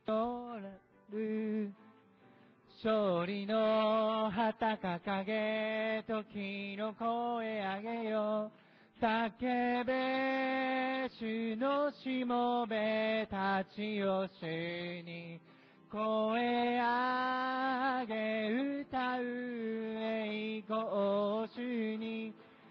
る勝利の旗掲げ時の声上げよ叫べ主のしもべたちを主に声上げ歌う栄光主に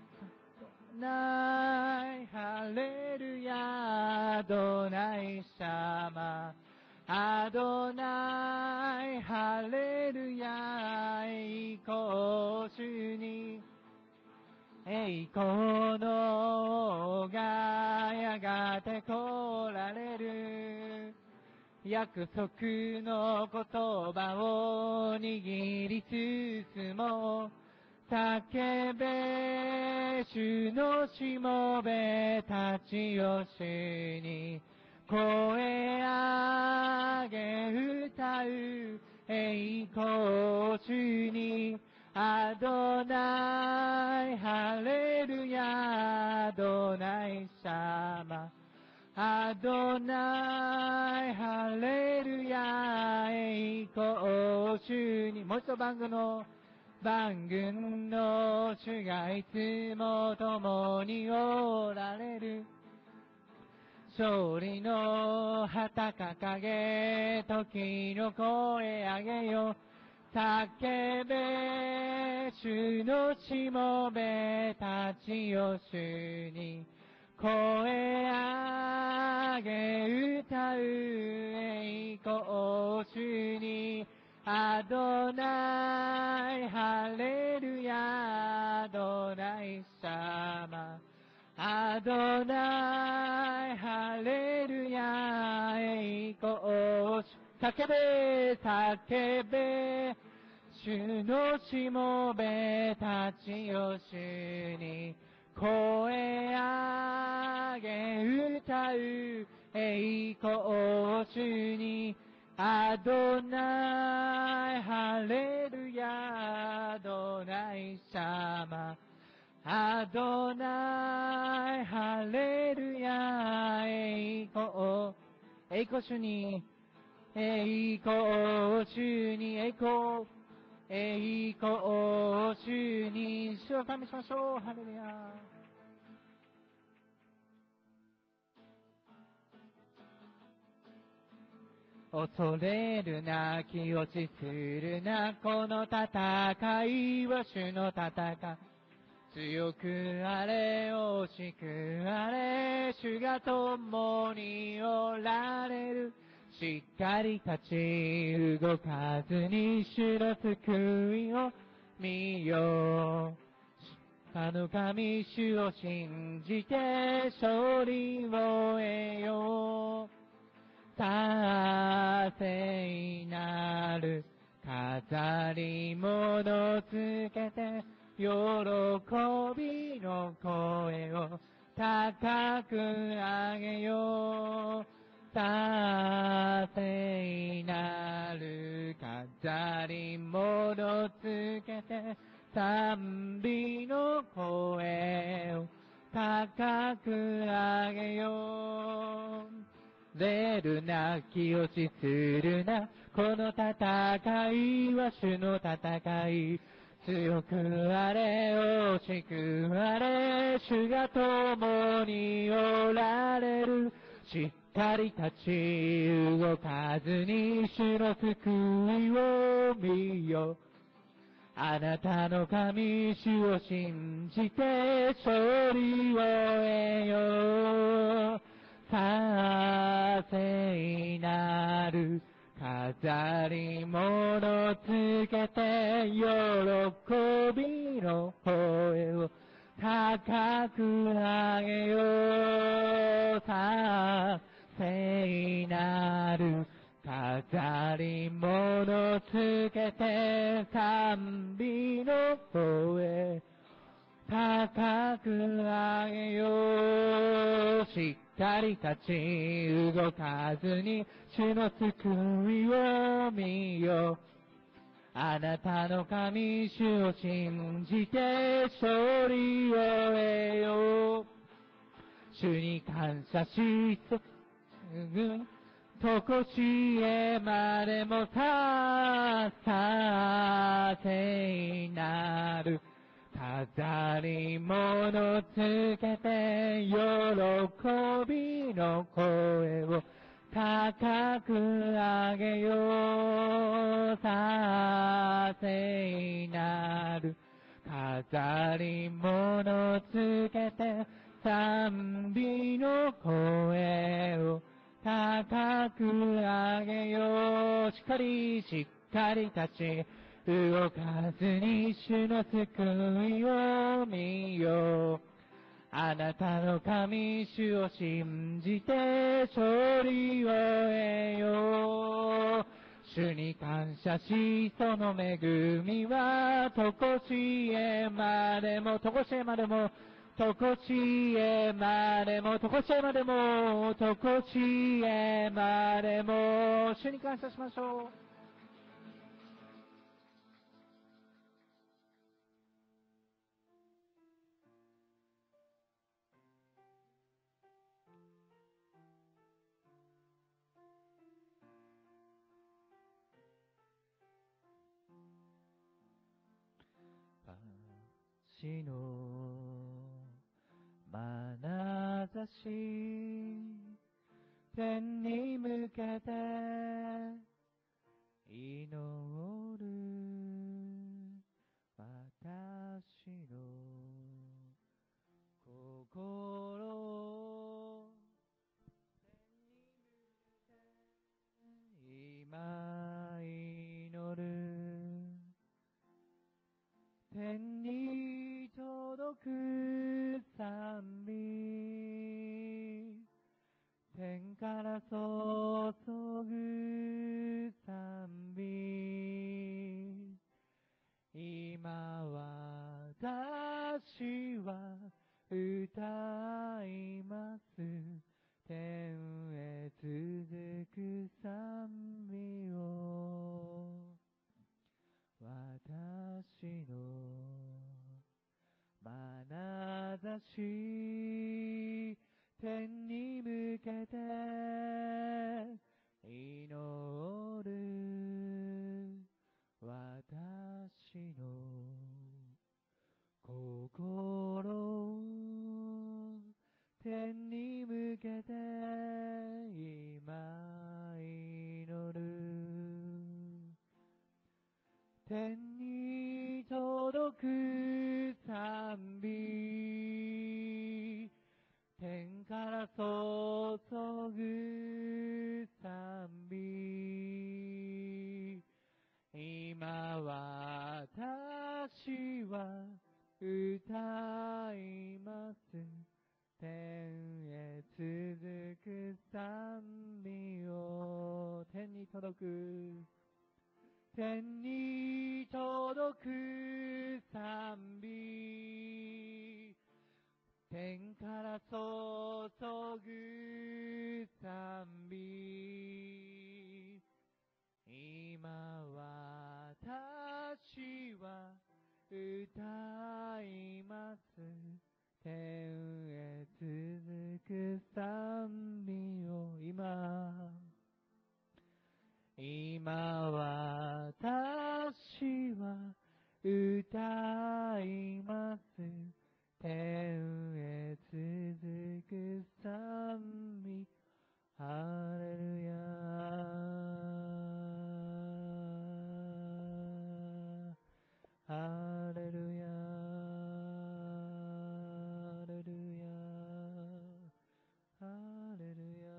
ないハレルヤアドナイ様アドナイハレルヤ栄光主に栄光の王がやがて来られる約束の言葉を握り進もう叫べ主のしもべたちを主に声上げ歌う栄光主にアドナイハレルヤアドナイ様アドナイハレルヤ栄光主にもう一度万軍の主がいつも共におられる勝利の旗掲げ時の声上げよ叫べ主のしもべたちを主に声上げ歌う栄光主にアドナイハレルヤアドナイ様アドナイハレルヤ栄光叫べ主のしもべたちを主に声上げ歌う栄光主にアドナイハレルヤアドナイ様アドナイハレルヤ栄光主に栄光主に栄光主に主を賛美しましょうハレルヤ恐れるな気落ちするなこの戦いは主の戦い強くあれ惜しくあれ主が共におられるしっかり立ち動かずに主の救いを見よあの神主を信じて勝利を得ようさあ聖なる飾り物つけて喜びの声を高く上げようさあ聖なる飾り物つけて賛美の声を高く上げよう出るな気落ちするなこの戦いは主の戦い強くあれ惜しくあれ主が共におられるしっかり立ち動かずに主の救いを見よあなたの神主を信じて勝利を得ようさあ聖なる飾り物つけて喜びの声を高く上げようさあ聖なる飾り物つけて賛美の声高く上げようしっかり立ち動かずに主の救いを見よあなたの神主を信じて勝利を得よう主に感謝しとこしえまでもさせなる飾り物つけて喜びの声を高く上げようさせなる飾り物つけて賛美の声を高く上げようしっかり立ち動かずに主の救いを見ようあなたの神主を信じて勝利を得よう主に感謝しその恵みはとこしえまでもとこしえまでもとこしえまでもとこしえまでもとこしえまでも主に感謝しましょう死の眼差し天に向けて祈る私の心を今祈る天に届く賛美天から注ぐ賛美今私は歌います天へ続く賛美を私の眼差し天に向けて祈る私の心天に向けて今祈る天に届く賛美天から注ぐ賛美今私は歌います天へ続く賛美を天に届く天に届く賛美天から注ぐ賛美今私は歌います天へ続く賛美を今私は歌います天へ続く賛美ハレルヤハレルヤハレルヤハレルヤ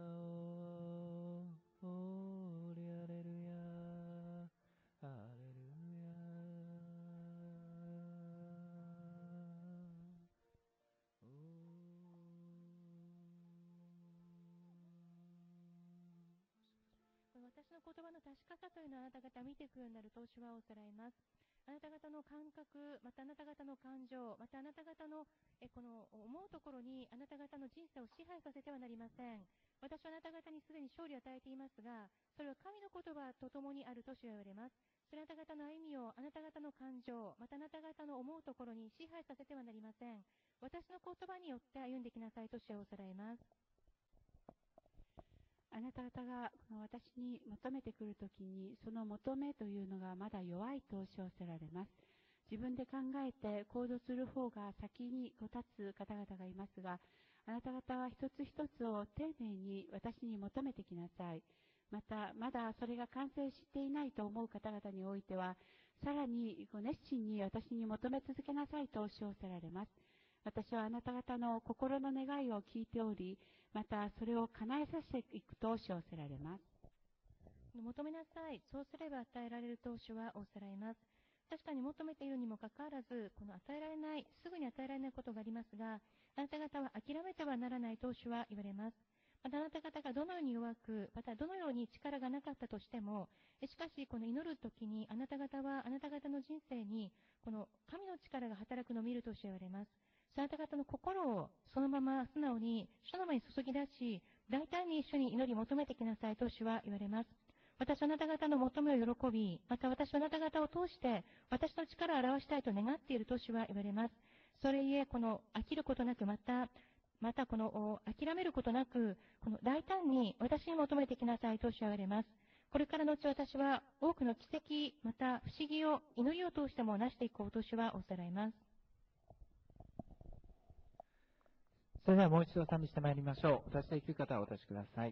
オリハレルヤハレルヤ私の言葉の確かさというのをあなた方見ていくようになると主はおさらいます。あなた方の感覚、またあなた方の感情、またあなた方のこの思うところにあなた方の人生を支配させてはなりません。私はあなた方にすでに勝利を与えていますが、それは神の言葉とともにあると主は言われます。それあなた方の歩みをあなた方の感情、またあなた方の思うところに支配させてはなりません。私の言葉によって歩んできなさいと主はおさらいます。あなた方が私に求めてくるときに、その求めというのがまだ弱いと称せられます。自分で考えて行動する方が先に立つ方々がいますが、あなた方は一つ一つを丁寧に私に求めてきなさい。また、まだそれが完成していないと思う方々においては、さらに熱心に私に求め続けなさいと称せられます。私はあなた方の心の願いを聞いており、またそれを叶えさせていくと称せられます。 求めなさい。そうすれば与えられると主はおっしゃられます。確かに求めているにもかかわらず、この与えられない、すぐに与えられないことがありますが、あなた方は諦めてはならないと主は言われます。またあなた方がどのように弱く、またどのように力がなかったとしても、しかしこの祈るときにあなた方はあなた方の人生にこの神の力が働くのを見ると主は言われます。あなた方の心をそのまま素直に主の前に注ぎ出し、大胆に一緒に祈り求めてきなさいと主は言われます。私はあなた方の求めを喜び、また私はあなた方を通して私の力を表したいと願っていると主は言われます。それゆえ、この飽きることなく、またこの諦めることなく、この大胆に私に求めてきなさいと主は言われます。これからのうち私は多くの奇跡、また不思議を祈りを通してもなしていこうと主はおっしゃられます。 それではもう一度賛美してまいりましょう。お立ちできる方はお立ちください。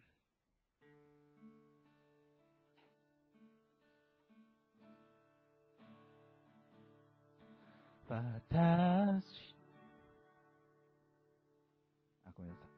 ごめんなさい。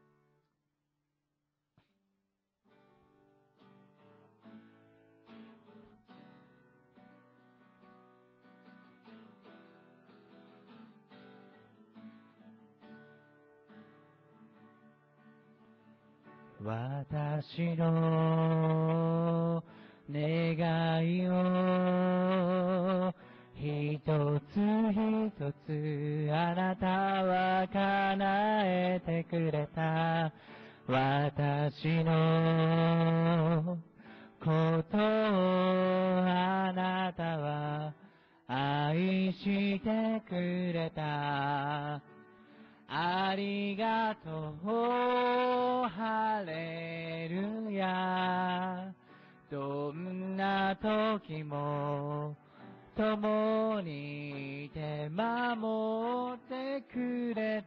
私の願いを一つ一つあなたは叶えてくれた。私のことをあなたは愛してくれた。ありがとう、ハレルヤ。どんな時も共にいて守ってくれ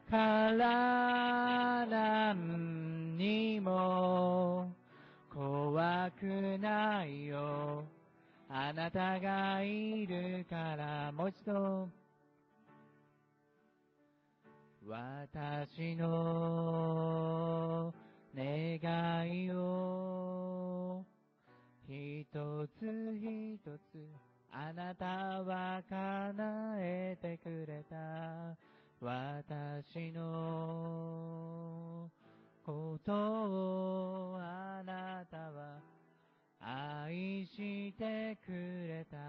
から何にも怖くないよ。あなたがいるから。もう一度。私の願いを一つ一つあなたは叶えてくれた。私のことをあなたは愛してくれた。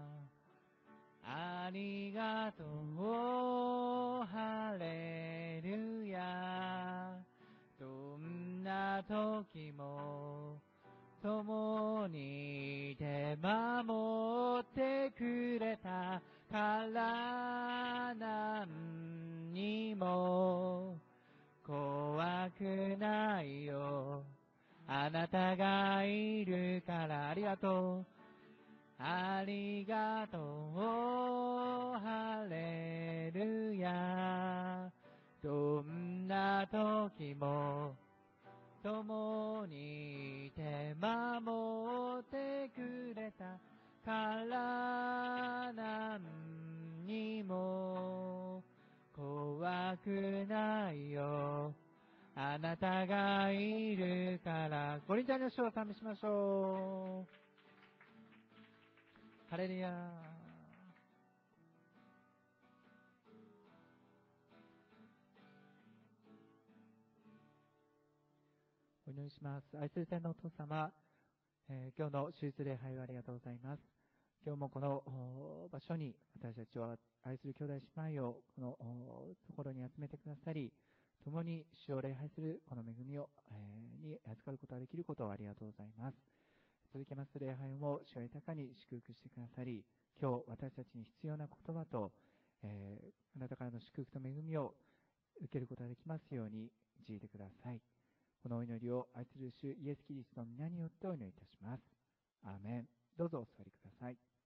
ありがとう、ハレルヤ。どんな時も共にいて守ってくれたから何にも怖くないよ。あなたがいるからありがとう。ありがとう、ハレルヤ。どんな時も共にいて守ってくれたから何にも怖くないよ。あなたがいるから。ご臨在の主を賛美しましょう。ハレルヤ。お祈りします。愛する天のお父様、今日の手術礼拝をありがとうございます。今日もこの場所に私たちを愛する兄弟姉妹をこのところに集めてくださり、共に主を礼拝するこの恵みを、に預かることができることをありがとうございます。続きます礼拝も主が豊かに祝福してくださり、今日私たちに必要な言葉と、あなたからの祝福と恵みを受けることができますように導いてください。 このお祈りを愛する主イエス・キリストの皆によってお祈りいたします。アーメン。どうぞお座りください。